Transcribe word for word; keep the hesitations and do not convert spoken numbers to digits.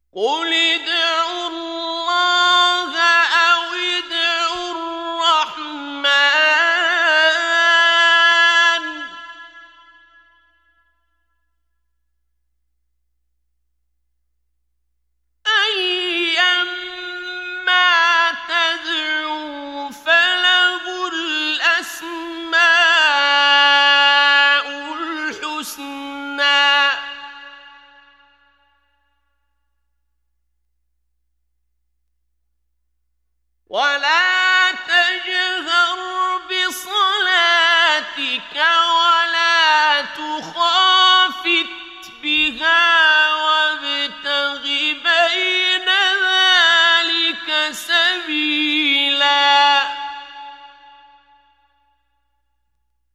قُلِ ادْعُوا اللَّهَ أَوِ ادْعُوا الرَّحْمَٰنَ ۖ أَيًّا مَّا تَدْعُوا فَلَهُ الْأَسْمَاءُ الْحُسْنَىٰ